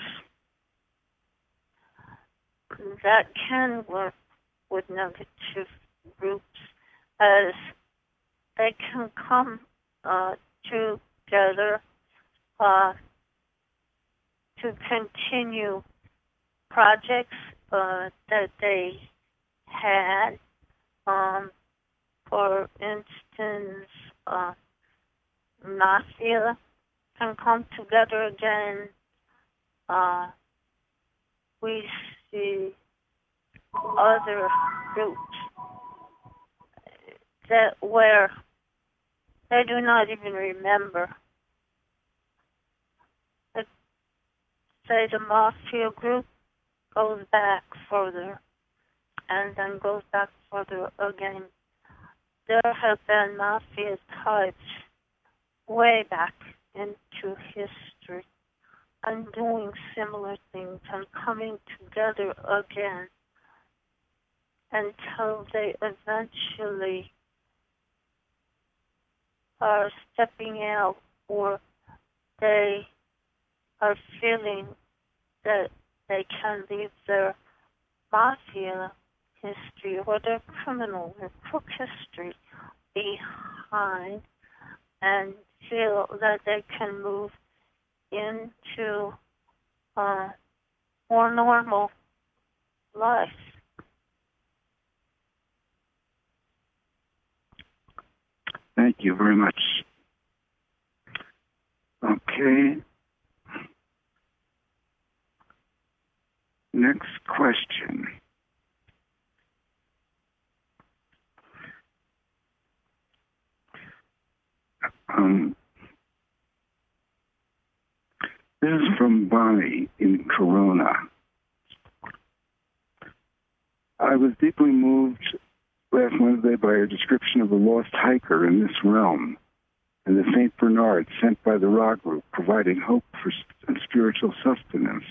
That can work with negative groups as they can come uh, together uh, to continue projects uh, that they had. Um, for instance, uh, Mafia can come together again. Uh, we see other groups that where they do not even remember. Let's say the Mafia group goes back further and then goes back further again. There have been Mafia types way back into history and doing similar things and coming together again until they eventually are stepping out or they are feeling that they can leave their mafia history or their criminal or crook history behind and feel that they can move into uh, more normal life. Thank you very much. Okay. next question. Um, this is from Bonnie in Corona. I was deeply moved last Wednesday by a description of a lost hiker in this realm and the Saint Bernard sent by the Ra group, providing hope for and spiritual sustenance.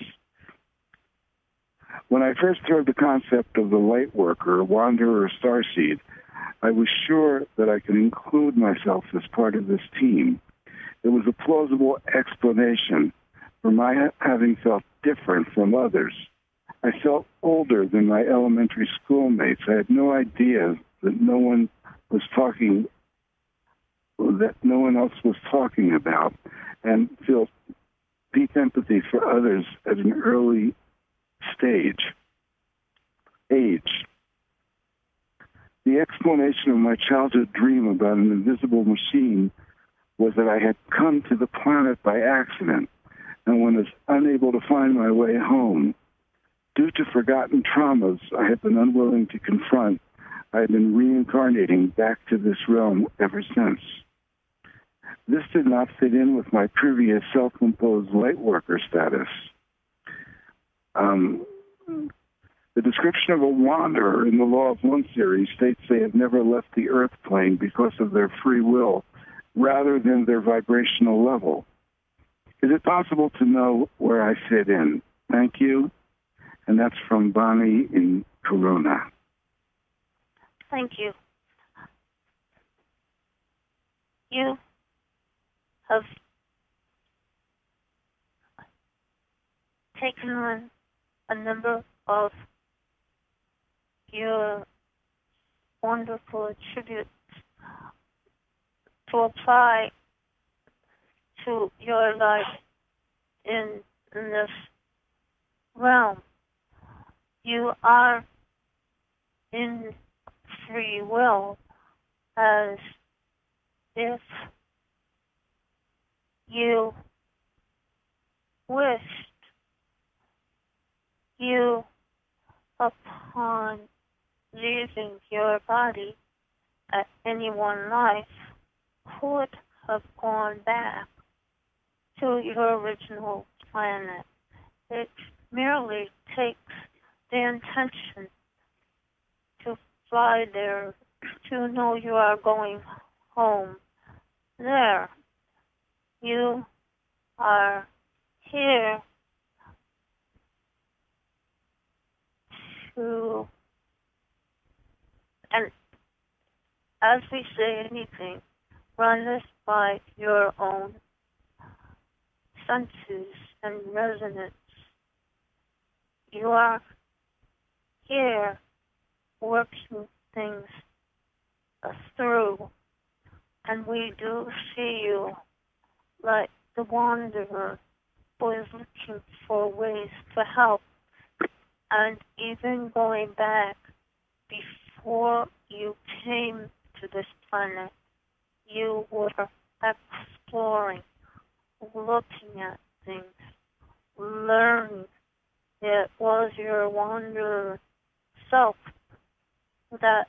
When I first heard the concept of the light worker, wanderer, starseed, I was sure that I could include myself as part of this team. It was a plausible explanation for my having felt different from others. I felt older than my elementary schoolmates. I had no idea that no one was talking, that no one else was talking about, and felt deep empathy for others at an early stage, age. The explanation of my childhood dream about an invisible machine was that I had come to the planet by accident and was unable to find my way home. Due to forgotten traumas I had been unwilling to confront, I had been reincarnating back to this realm ever since. This did not fit in with my previous self-imposed light worker status. Um, the description of a wanderer in the Law of One series states they have never left the earth plane because of their free will, rather than their vibrational level. Is it possible to know where I fit in? Thank you. And that's from Bonnie in Corona. Thank you. You have taken on a number of your wonderful attributes to apply to your life in, in this realm. You are in free will, as if you wished. You, upon leaving your body at any one life, could have gone back to your original planet. It merely takes the intention to fly there, to know you are going home. There, you are here to, and as we say anything, run this by your own senses and resonance. You are here working things through, and we do see you like the wanderer who is looking for ways to help, and even going back before you came to this planet, you were exploring, looking at things, learning. It was your wanderer self that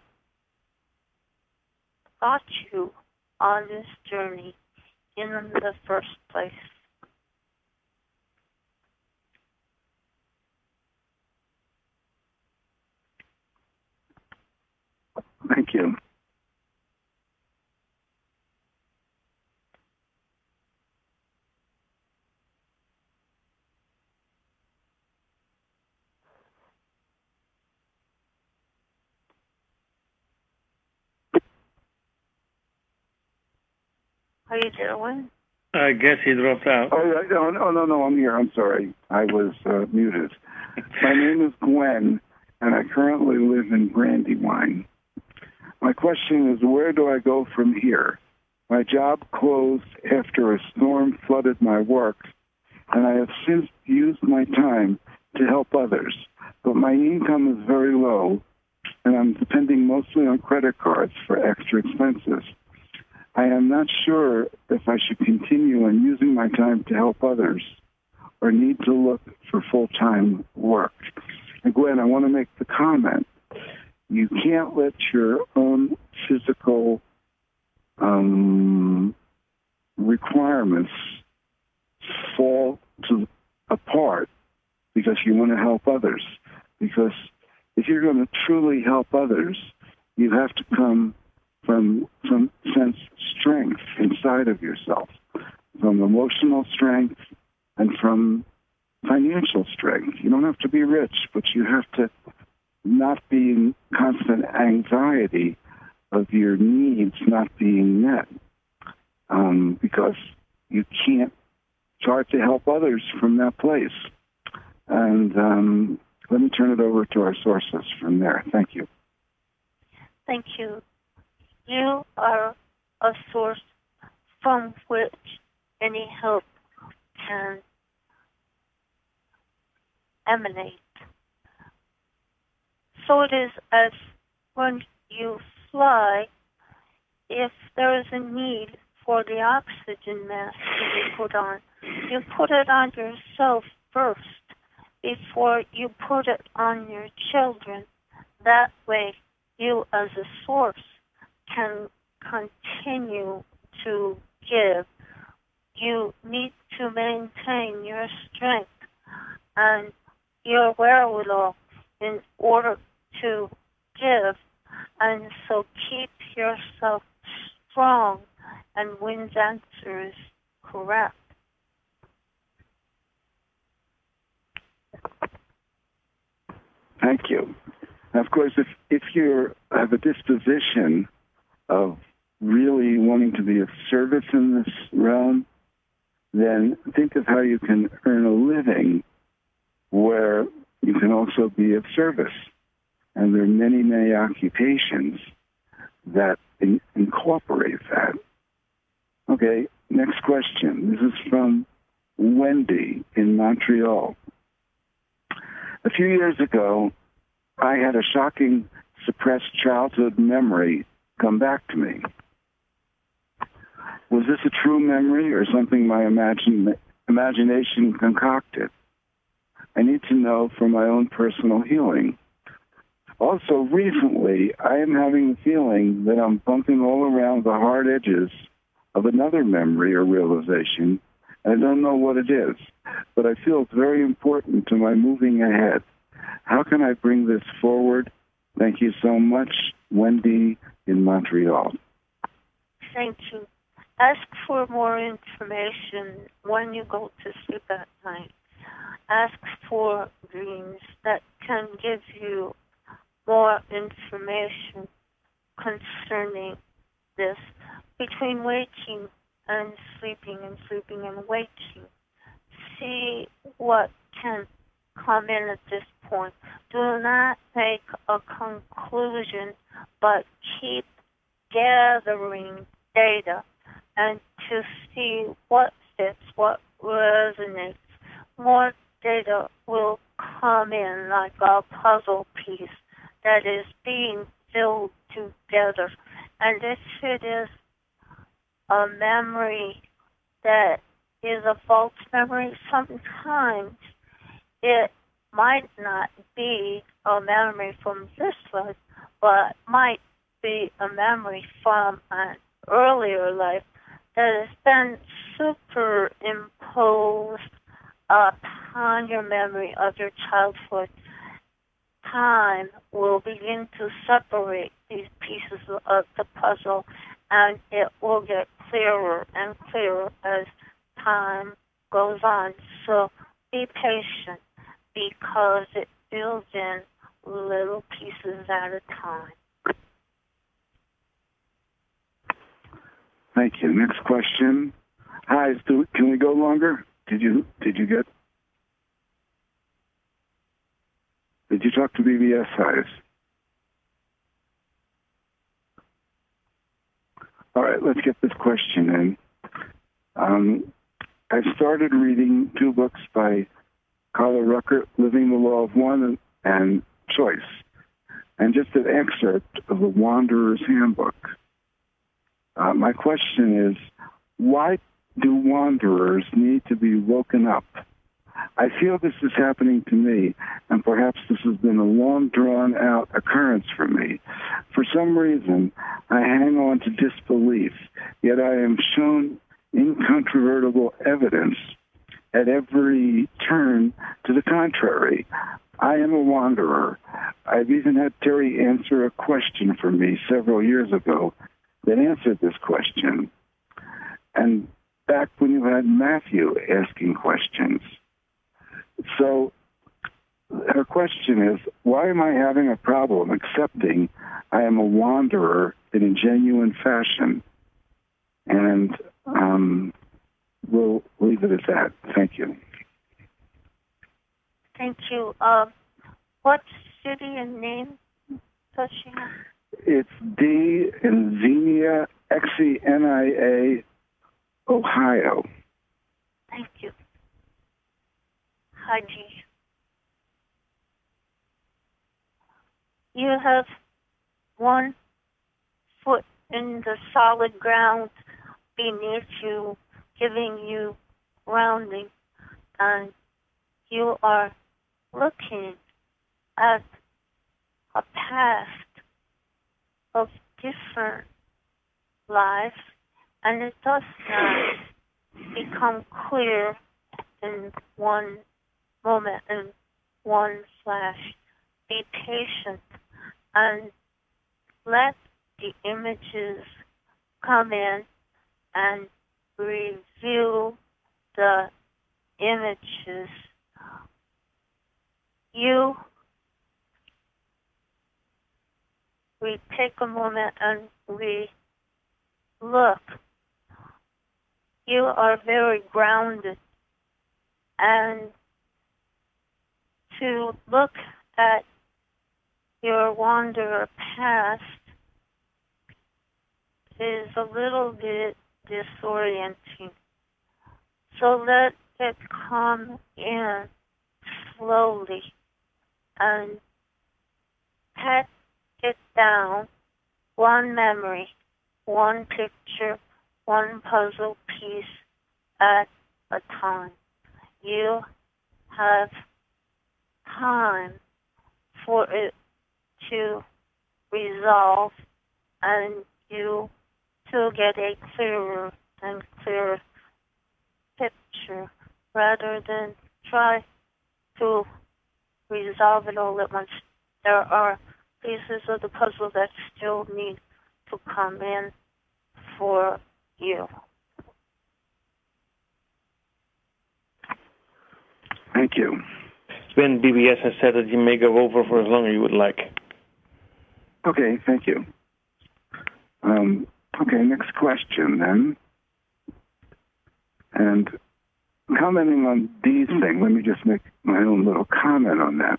got you on this journey in the first place. Thank you. How you doing? I guess he dropped out. Oh, yeah, no, no, no, no, I'm here. I'm sorry. I was uh, muted. My name is Gwen, and I currently live in Brandywine. My question is, where do I go from here? My job closed after a storm flooded my work, and I have since used my time to help others. But my income is very low, and I'm depending mostly on credit cards for extra expenses. I am not sure if I should continue on using my time to help others or need to look for full-time work. And Gwen, I want to make the comment. You can't let your own physical um, requirements fall to apart because you want to help others. Because if you're going to truly help others, you have to come from some sense of strength inside of yourself, from emotional strength and from financial strength. You don't have to be rich, but you have to not be in constant anxiety of your needs not being met, um, because you can't start to help others from that place. And um, let me turn it over to our sources from there. Thank you. Thank you. You are a source from which any help can emanate. So it is as when you fly, if there is a need for the oxygen mask to be put on, you put it on yourself first before you put it on your children. That way, you as a source can continue to give. You need to maintain your strength and your wherewithal in order to give, and so keep yourself strong. And Wynn's answer is correct. Thank you. Now, of course, if if you have a disposition of really wanting to be of service in this realm, then think of how you can earn a living where you can also be of service. And there are many, many occupations that in, incorporate that. Okay, next question. This is from Wendy in Montreal. A few years ago, I had a shocking suppressed childhood memory come back to me. Was this a true memory or something my imagine, imagination concocted? I need to know for my own personal healing. Also, recently, I am having the feeling that I'm bumping all around the hard edges of another memory or realization. I don't know what it is, but I feel it's very important to my moving ahead. How can I bring this forward? Thank you so much, Wendy in Montreal. Thank you. Ask for more information when you go to sleep at night. Ask for dreams that can give you more information concerning this. Between waking and sleeping and sleeping and waking, see what can come in at this point. Do not make a conclusion, but keep gathering data and to see what fits, what resonates. More data will come in like a puzzle piece that is being filled together. And if it is a memory that is a false memory, sometimes it might not be a memory from this life, but might be a memory from an earlier life that has been superimposed upon your memory of your childhood. Time will begin to separate these pieces of the puzzle, and it will get clearer and clearer as time goes on. So be patient, because it builds in little pieces at a time. Thank you. Next question. Hi, do, can we go longer? Did you did you get? Did you talk to B B S Highs? All right, let's get this question in. Um, I started reading two books by Carla Ruckert, Living the Law of One and Choice, and just an excerpt of the Wanderer's Handbook. Uh, my question is, why do wanderers need to be woken up I feel this is happening to me, and perhaps this has been a long, drawn-out occurrence for me. For some reason, I hang on to disbelief, yet I am shown incontrovertible evidence at every turn to the contrary. I am a wanderer. I've even had Terry answer a question for me several years ago that answered this question. And back when you had Matthew asking questions. So her question is, why am I having a problem accepting I am a wanderer in a genuine fashion? And um, we'll leave it at that. Thank you. Thank you. Uh, what city and name does she have? It's D in Xenia, X E N I A, Ohio. Thank you. Haji. You have one foot in the solid ground beneath you, giving you grounding, and you are looking at a past of different lives, and it does not become clear in one moment, in one flash. Be patient and let the images come in and review the images. You we take a moment and we look. You are very grounded, and to look at your wanderer past is a little bit disorienting. So let it come in slowly and pat it down, one memory, one picture, one puzzle piece at a time. You have time for it to resolve and you to get a clearer and clearer picture rather than try to resolve it all at once. There are pieces of the puzzle that still need to come in for you. Thank you. Ben B B S has said that you may go over for as long as you would like. Okay, thank you. Um, okay, next question then. And commenting on Dee's thing, let me just make my own little comment on that.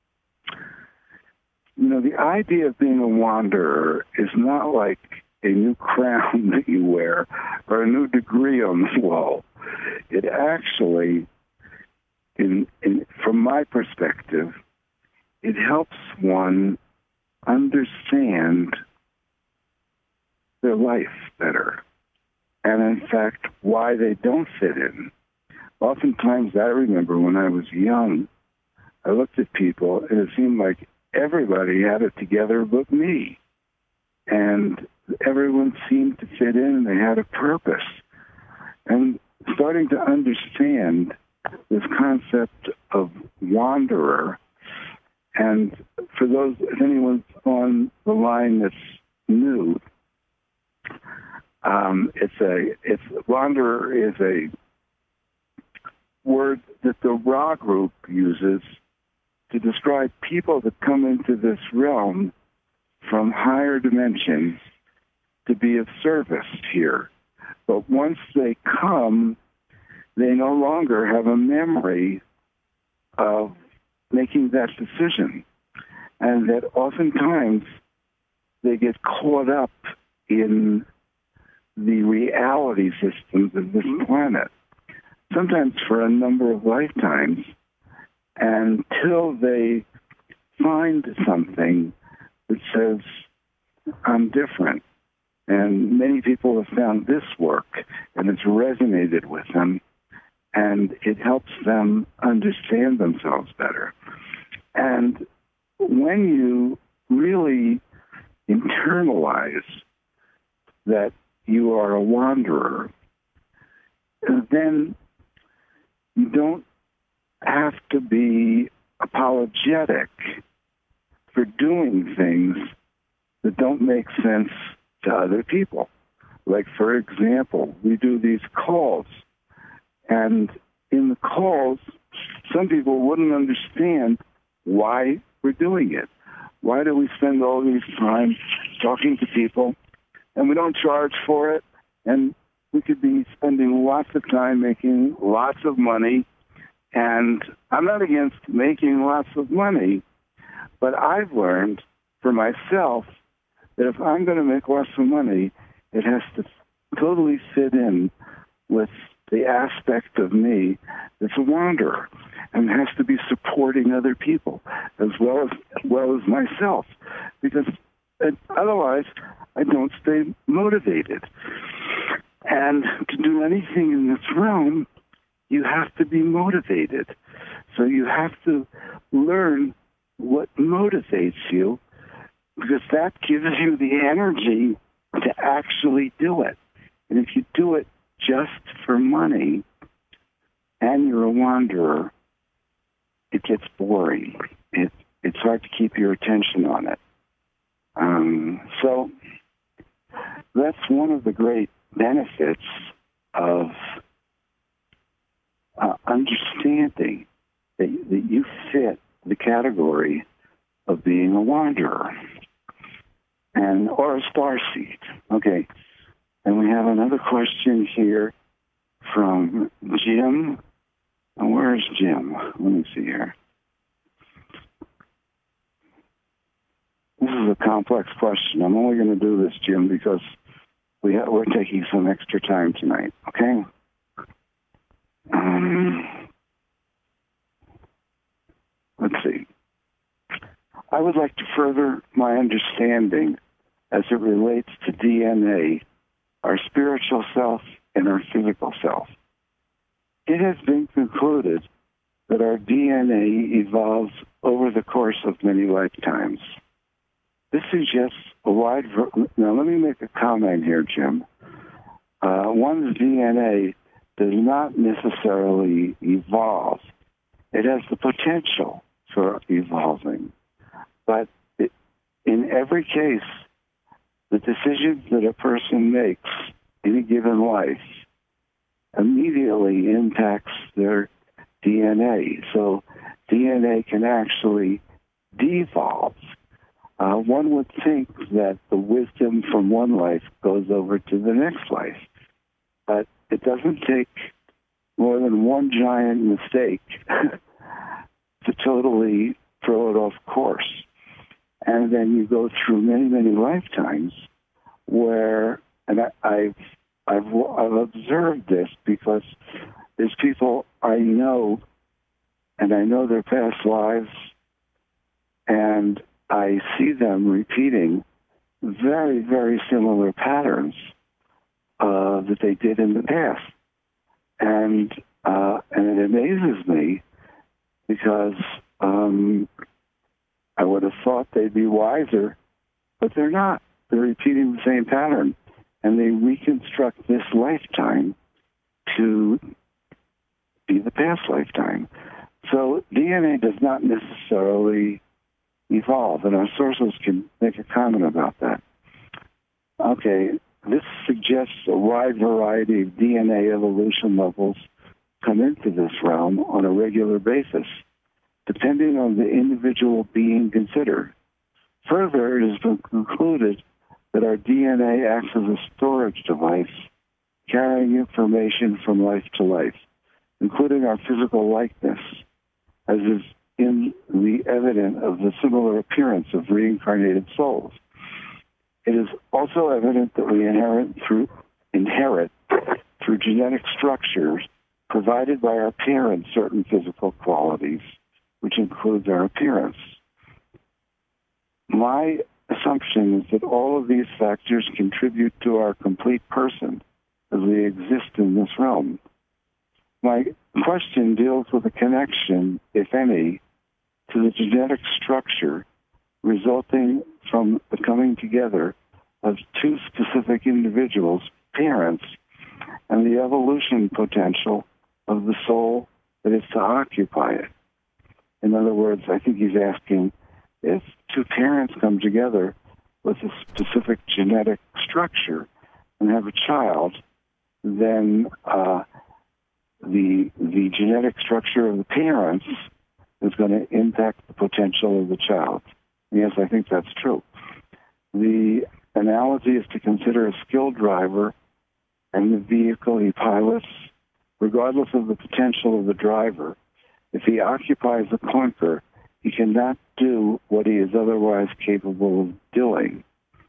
You know, the idea of being a wanderer is not like a new crown that you wear or a new degree on the wall. It actually, in, in, from my perspective, it helps one understand their life better. And in fact, why they don't fit in. Oftentimes, I remember when I was young, I looked at people and it seemed like everybody had it together but me. And everyone seemed to fit in and they had a purpose. And starting to understand this concept of wanderer, and for those, if anyone's on the line that's new, um, it's a, it's, wanderer is a word that the Ra group uses to describe people that come into this realm from higher dimensions to be of service here. But once they come, they no longer have a memory of making that decision. And that oftentimes they get caught up in the reality systems of this planet, sometimes for a number of lifetimes, until they find something that says, I'm different. And many people have found this work, and it's resonated with them. and it helps them understand themselves better. And when you really internalize that you are a wanderer, then you don't have to be apologetic for doing things that don't make sense to other people. Like, for example, we do these calls, and in the calls, some people wouldn't understand why we're doing it. Why do we spend all this time talking to people, and we don't charge for it, and we could be spending lots of time making lots of money, and I'm not against making lots of money, but I've learned for myself that if I'm going to make lots of money, it has to totally fit in with the aspect of me that's a wanderer, and has to be supporting other people as well as, as well as myself, because otherwise I don't stay motivated. And to do anything in this realm, you have to be motivated. So you have to learn what motivates you, because that gives you the energy to actually do it. And if you do it just for money and you're a wanderer, it gets boring. It, it's hard to keep your attention on it. Um, so that's one of the great benefits of uh, understanding that, that you fit the category of being a wanderer and or a starseed. Okay, and we have another question here from Jim. And where's Jim? Let me see here. This is a complex question. I'm only going to do this, Jim, because we ha- we're taking some extra time tonight, okay? Um, let's see. I would like to further my understanding as it relates to D N A, our spiritual self and our physical self. It has been concluded that our D N A evolves over the course of many lifetimes. This suggests a wide... Ver- now, let me make a comment here, Jim. Uh, one's D N A does not necessarily evolve. It has the potential for evolving. But it, in every case, the decisions that a person makes in a given life immediately impacts their D N A. So D N A can actually devolve. Uh, one would think that the wisdom from one life goes over to the next life, but it doesn't take more than one giant mistake to totally throw it off course. And then you go through many, many lifetimes where, and I, I've, I've, I've observed this because there's people I know, and I know their past lives, and I see them repeating very, very similar patterns uh, that they did in the past. And uh, and it amazes me because um, I would have thought they'd be wiser, but they're not. They're repeating the same pattern, and they reconstruct this lifetime to be the past lifetime. So D N A does not necessarily evolve, and our sources can make a comment about that. Okay, this suggests a wide variety of D N A evolution levels come into this realm on a regular basis, depending on the individual being considered. Further, it has been concluded that our D N A acts as a storage device, carrying information from life to life, including our physical likeness, as is in the evidence of the similar appearance of reincarnated souls. It is also evident that we inherit through inherit through genetic structures provided by our parents certain physical qualities, which includes our appearance. My assumption is that all of these factors contribute to our complete person as we exist in this realm. my question deals with a connection, if any, to the genetic structure resulting from the coming together of two specific individuals, parents, and the evolution potential of the soul that is to occupy it. In other words, I think he's asking, if two parents come together with a specific genetic structure and have a child, then uh, the the genetic structure of the parents is going to impact the potential of the child. Yes, I think that's true. The analogy is to consider a skilled driver and the vehicle he pilots, regardless of the potential of the driver. If he occupies a clunker, he cannot do what he is otherwise capable of doing.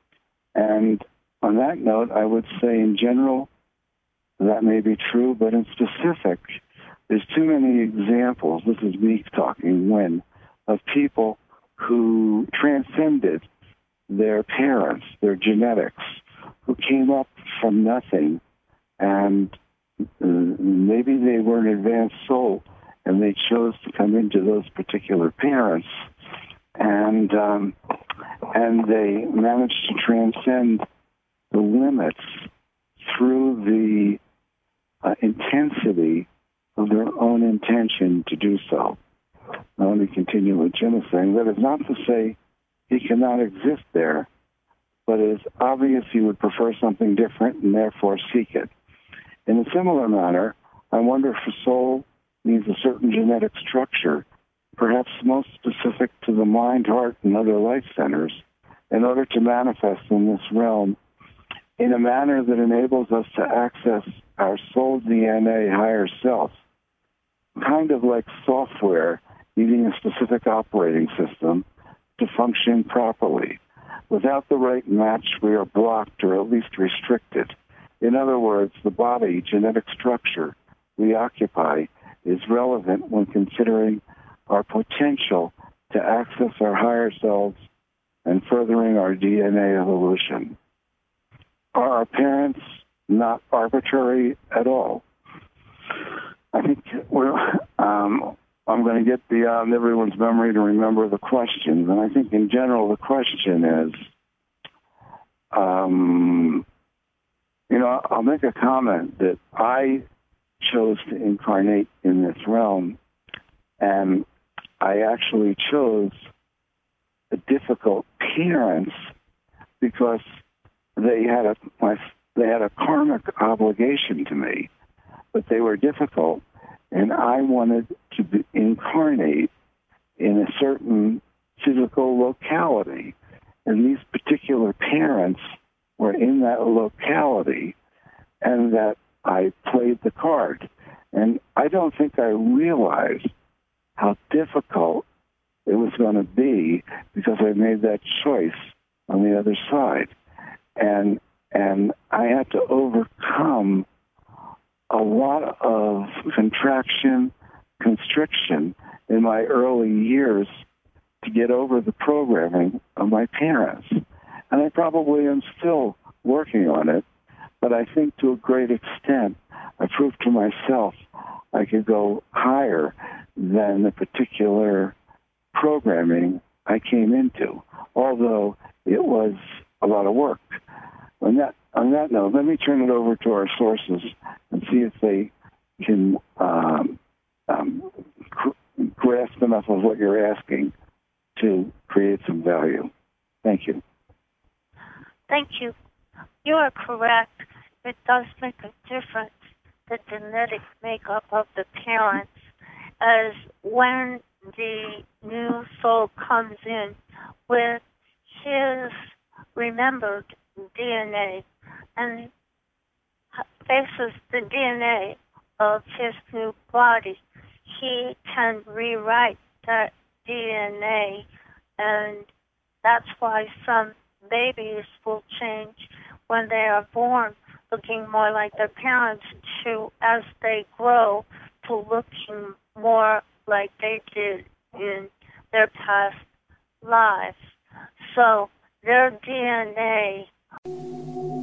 And on that note, I would say in general, that may be true, but in specific, there's too many examples, this is me talking when, of people who transcended their parents, their genetics, who came up from nothing, and uh, maybe they were an advanced soul, and they chose to come into those particular parents, and um, and they managed to transcend the limits through the uh, intensity of their own intention to do so. Now, let me continue what Jim is saying. That is not to say he cannot exist there, but it is obvious he would prefer something different and therefore seek it. In a similar manner, I wonder if a soul needs a certain genetic structure, perhaps most specific to the mind, heart, and other life centers, in order to manifest in this realm in a manner that enables us to access our soul D N A higher self, kind of like software needing a specific operating system to function properly. Without the right match, we are blocked or at least restricted. In other words, the body, genetic structure we occupy is relevant when considering our potential to access our higher selves and furthering our D N A evolution. Are our parents not arbitrary at all? I think we're, um, I'm going to get beyond everyone's memory to remember the questions, and I think in general the question is, um, you know, I'll make a comment that I chose to incarnate in this realm, and I actually chose a difficult parents because they had a my, they had a karmic obligation to me, but they were difficult, and I wanted to be, incarnate in a certain physical locality, and these particular parents were in that locality, and that I played the card. And I don't think I realized how difficult it was going to be because I made that choice on the other side. And and I had to overcome a lot of contraction, constriction in my early years to get over the programming of my parents. And I probably am still working on it, but I think to a great extent, I proved to myself I could go higher than the particular programming I came into, although it was a lot of work. On that, on that note, let me turn it over to our sources and see if they can um, um, gr- grasp enough of what you're asking to create some value. Thank you. Thank you. You are correct. It does make a difference, the genetic makeup of the parents, as when the new soul comes in with his remembered D N A and faces the D N A of his new body, he can rewrite that D N A, and that's why some babies will change when they are born, looking more like their parents, to, as they grow, to looking more like they did in their past lives. So their D N A